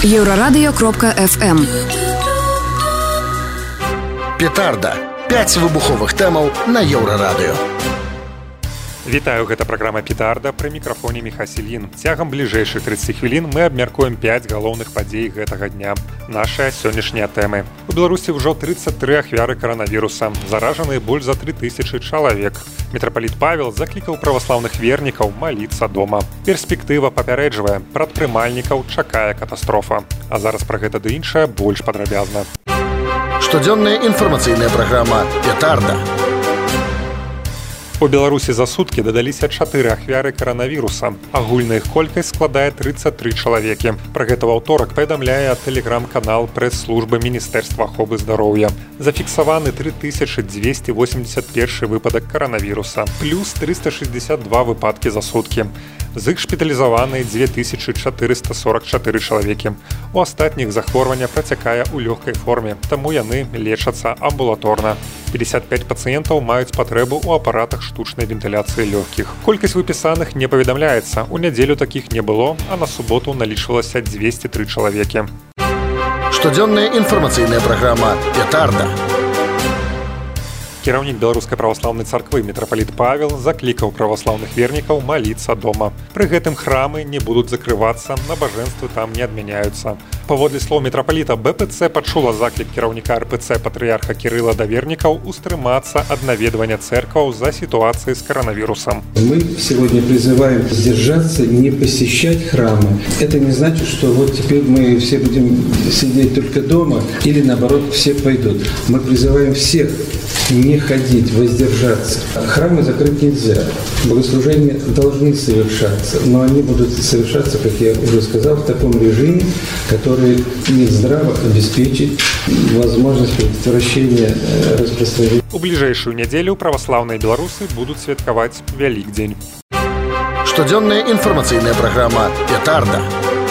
Еўрарадыё.FM. Петарда. 5 выбуховых тэмаў на Еўрарадыё. Вітаю, гэта праграма «Петарда», пры мікрафоне Міха Сільін. Цягам бліжэйшых 30 хвілін мы абмяркуем 5 галоўных падзей гэтага дня. Нашыя сённяшнія тэмы. У Беларусі ўжо 33 ахвяры каранавіруса. Заражаныя больш за 3000 чалавек. Мітрапаліт Павел заклікаў праваслаўных вернікаў маліцца дома. Перспектыва папярэджвае, прадпрымальнікаў чакае катастрофа. А зараз пра гэта ды іншае больш падрабязна. Штодзённая інфармацыйная праграма «Петарда». У Беларусі за суткі дадаліся 4 ахвяры каранавіруса. Агульная іх колькасць складае 33 чалавекі. Пра гэта ў аўторак паведамляе тэлеграм-канал прэс-службы Міністэрства аховы здароўя. Зафіксаваны 3281 выпадак каранавіруса, плюс 362 выпадкі за суткі. З іх шпіталізаваны 2444 чалавекі. У астатніх захворвання працякае ў лёгкай форме, таму яны лечацца амбулаторна. 55 пацыентаў маюць патрэбу ў апаратах штучнай вентыляцыі лёгкіх. Колькасць выпісаных не паведамляецца. У нядзелю такіх не было, а на суботу налічвалася 203 чалавекі. Штодзённая інфармацыйная праграма «Петарда». Кіраўнік Беларускай праваслаўнай царквы мітрапаліт Павел заклікаў праваслаўных вернікаў маліцца дома. Пры гэтым храмы не будуць закрывацца, набажэнствы там не адмяняюцца. Паводле слоў мітрапаліта, БПЦ пачула заклік кіраўніка РПЦ патрыярха Кірыла да вернікаў устрымацца ад наведвання церкваў за ситуацией с коронавирусом. Мы сегодня призываем сдержаться, не посещать храмы. Это не значит, что вот теперь мы все будем сидеть только дома или наоборот все пойдут. Мы призываем всех не ходить, воздержаться. Храмы закрыть нельзя. Богослужения должны совершаться, но они будут совершаться, как я уже сказал, в таком режиме, который Минздрава обеспечит возможность предотвращения распространения. У ближайшую неделю православные белорусы будут святкаваць Вялікдзень. Штодзённая інфармацыйная праграма «Петарда».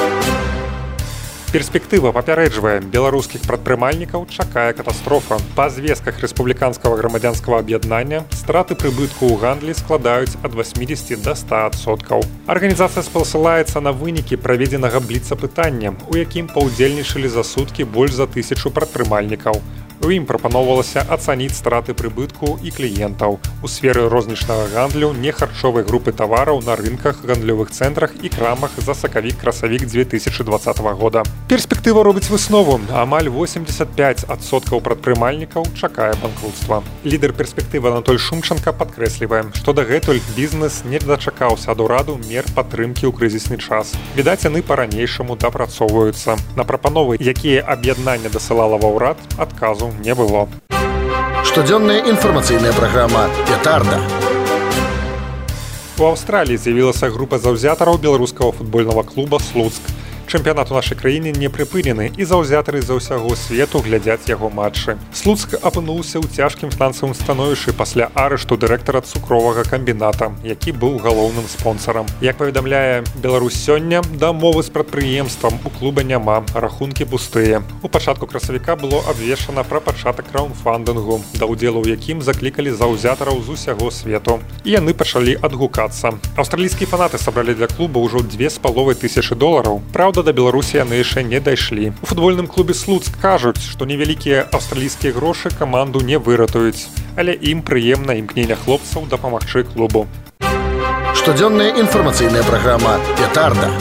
Перспектыва папярэджвае, беларускіх прадпрымальнікаў чакае катастрофа. Па звестках рэспубліканскага грамадзянскага аб'яднання страты прыбытку ў гандлі складаюць ад 80 до 100%. Арганізацыя спасылаецца на вынікі праведзенага бліцапытання, у якім паўдзельнічалі за суткі больш за 1000 прадпрымальнікаў. У ім прапаноўвалася ацаніць страты прыбытку і кліентаў. У сферы рознічнага гандлю нехарчовай групы тавараў на рынках, гандлёвых цэнтрах і крамах за сакавік-красавік 2020 года. Перспектыва робіць выснову. Амаль 85% прадпрымальнікаў чакае банкрутства. Лідар перспектывы Анатоль Шумченко падкрэслівае, што дагэтуль бізнес не дачакаўся ад ураду мер падтрымкі ў крызісны час. Відаць, яны па-ранейшаму дапрацоўваюцца. На прапановы, якія аб'яднанне дасылала ва ўрад, адказу не было. Штодзённая інфармацыйная праграма «Петарда». У Аўстраліі з'явілася група заўзятараў беларускага футбольнага клуба «Слуцк». Чэмпіянат у нашай краіне не прыпынены, і заўзятары за ўсяго свету глядзяць яго матчы. Слуцк апынуўся ў цяжкім фінансавым становішчы пасля арышту дырэктара цукровага камбіната, які быў галоўным спонсарам. Як паведамляе Беларусь сёння, дамовы з прадпрыемствам у клуба няма, рахункі пустыя. У пачатку красавіка было абвешчана пра пачатак краўдфандынгу, да ўдзелу ў якім заклікалі заўзятараў з усяго свету. І яны пачалі адгукацца. Аўстралійскія фанаты сабралі для клуба ўжо $2500. Праўда, да Беларусі яны яшчэ не дайшлі. У футбольным клубе «Слуцк» кажуць, што невялікія аўстралійскія грошы каманду не выратуюць, але ім прыемна імкненне хлопцаў дапамагчы клубу. Штодзённая інфармацыйная праграма «Петарда».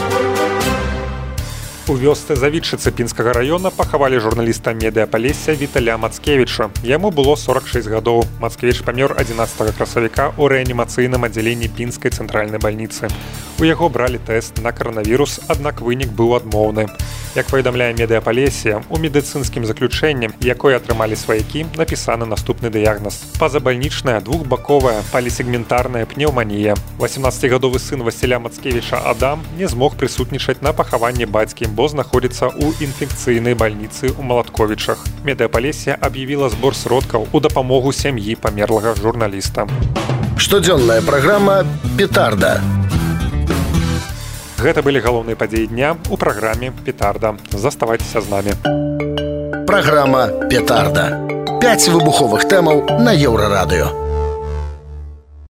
У вёсцы Завітчыцы Пінскага раёна пахавалі журналіста «Медыапалесся» Віталя Мацкевіча. Яму было 46 гадоў. Мацкевіч памёр 11 красавіка ў рэанімацыйным аддзяленні Пінскай цэнтральнай бальніцы. У яго бралі тэст на каранавірус, аднак вынік быў адмоўны. Як паведамляе «Медыапалесся», у медыцынскім заключэнні, якое атрымалі сваякі, напісаны наступны дыягназ. Пазабальнічная двухбаковая палісегментарная пнеўманія. 18-гадовы сын Васіля Мацкевіча Адам не змог прысутнічаць на пахаванні бацькі, бо знаходзіцца ў інфекцыйнай бальніцы ў Малатковічах. «Медыапалесся» аб'явіла збор сродкаў у дапамогу сям'і памерлага журналіста. Штодзённая праграма «Петарда». Гэта былі галоўныя падзеі дня ў праграме «Петарда». Заставайцеся з намі. Праграма «Петарда». 5 выбуховых тэмаў на Еўрарадыё.